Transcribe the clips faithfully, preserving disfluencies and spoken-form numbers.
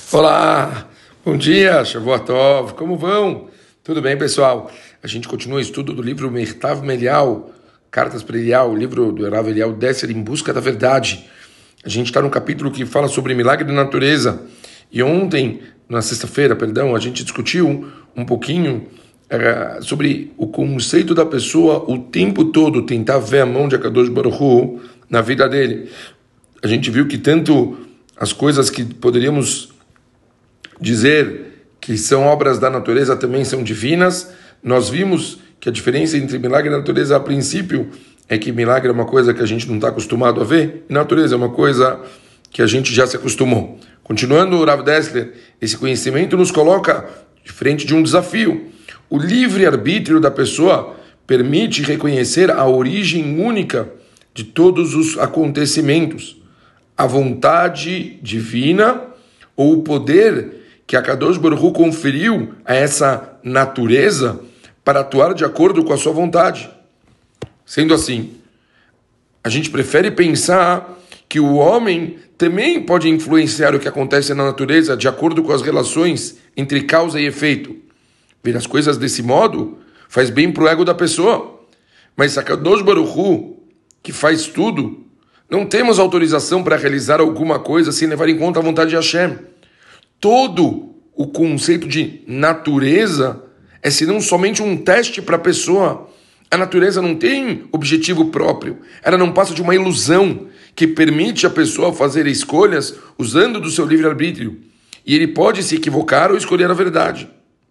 Olá, bom dia, Shavuot Tov, como vão? Tudo bem, pessoal? A gente continua o estudo do livro Meitav Melial, Cartas para Elial, o livro do Rav Elial Desser, Em Busca da Verdade. A gente está no capítulo que fala sobre milagre da natureza. E ontem, na sexta-feira, perdão, a gente discutiu um pouquinho uh, sobre o conceito da pessoa o tempo todo tentar ver a mão de Akadosh Baruch Hu na vida dele. A gente viu que tanto as coisas que poderíamos dizer que são obras da natureza também são divinas. Nós vimos que a diferença entre milagre e natureza, a princípio, é que milagre é uma coisa que a gente não está acostumado a ver, e natureza é uma coisa que a gente já se acostumou. Continuando o Rav Dessler, esse conhecimento nos coloca de frente de um desafio. O livre-arbítrio da pessoa permite reconhecer a origem única de todos os acontecimentos, a vontade divina ou o poder que a Kadosh Baruch Hu conferiu a essa natureza para atuar de acordo com a sua vontade. Sendo assim, a gente prefere pensar que o homem também pode influenciar o que acontece na natureza de acordo com as relações entre causa e efeito. Ver as coisas desse modo faz bem para o ego da pessoa. Mas a Kadosh Baruch Hu, que faz tudo, não temos autorização para realizar alguma coisa sem levar em conta a vontade de Hashem. Todo o conceito de natureza é senão somente um teste para a pessoa. A natureza não tem objetivo próprio. Ela não passa de uma ilusão que permite a pessoa fazer escolhas usando do seu livre-arbítrio. E ele pode se equivocar ou escolher a verdade.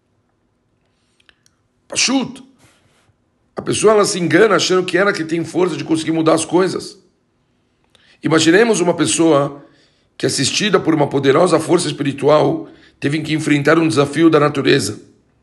Pachut. A pessoa ela se engana achando que ela que tem força de conseguir mudar as coisas. Imaginemos uma pessoa que, assistida por uma poderosa força espiritual, teve que enfrentar um desafio da natureza,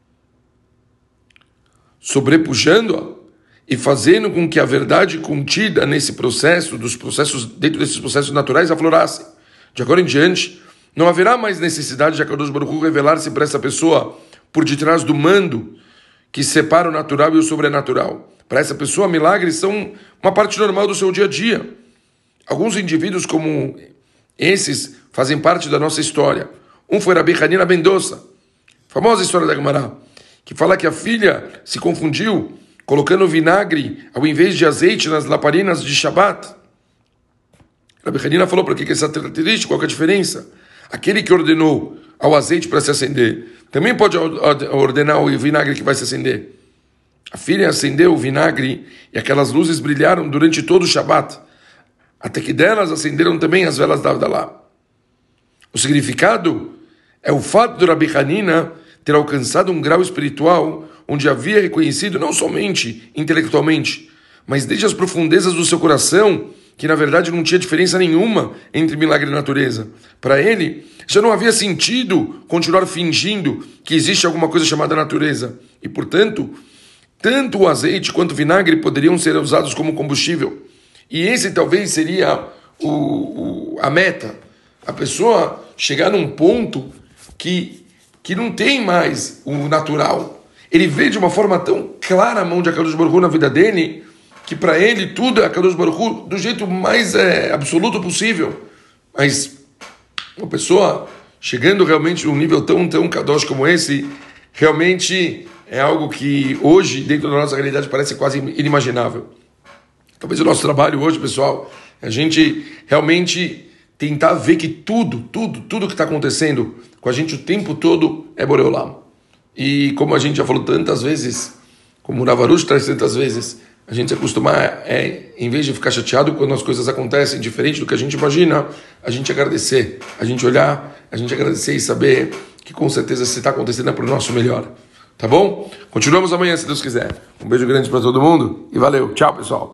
sobrepujando-a e fazendo com que a verdade contida nesse processo, dos processos, dentro desses processos naturais, aflorasse. De agora em diante, não haverá mais necessidade de Akadosh Baruch Hu revelar-se para essa pessoa por detrás do mando que separa o natural e o sobrenatural. Para essa pessoa, milagres são uma parte normal do seu dia a dia. Alguns indivíduos como esses fazem parte da nossa história. Um foi Rabi Hanina ben Dosa, famosa história da Gemara, que fala que a filha se confundiu colocando vinagre ao invés de azeite nas lamparinas de Shabat. Rabi Hanina falou: para que essa característica? Qual que é a diferença? Aquele que ordenou ao azeite para se acender também pode ordenar o vinagre que vai se acender. A filha acendeu o vinagre e aquelas luzes brilharam durante todo o Shabat, até que delas acenderam também as velas da Avdalá. O significado é o fato de Rabi Hanina ter alcançado um grau espiritual onde havia reconhecido não somente intelectualmente, mas desde as profundezas do seu coração, que na verdade não tinha diferença nenhuma entre milagre e natureza. Para ele, já não havia sentido continuar fingindo que existe alguma coisa chamada natureza. E, portanto, tanto o azeite quanto o vinagre poderiam ser usados como combustível. E esse talvez seria o, o, a meta. A pessoa chegar num ponto que, que não tem mais o natural. Ele vê de uma forma tão clara a mão de Akadosh Baruch Hu na vida dele, que para ele tudo é Akadosh Baruch Hu do jeito mais é, absoluto possível. Mas uma pessoa chegando realmente num nível tão, tão Kadosh como esse, realmente é algo que hoje, dentro da nossa realidade, parece quase inimaginável. Talvez o nosso trabalho hoje, pessoal, é a gente realmente tentar ver que tudo, tudo, tudo que está acontecendo com a gente o tempo todo é Borei Olam. E como a gente já falou tantas vezes, como o Rav Arush traz tantas vezes, a gente se acostumar, é, em vez de ficar chateado quando as coisas acontecem diferente do que a gente imagina, a gente agradecer, a gente olhar, a gente agradecer e saber que com certeza se está acontecendo é para o nosso melhor. Tá bom? Continuamos amanhã, se Deus quiser. Um beijo grande para todo mundo e valeu. Tchau, pessoal.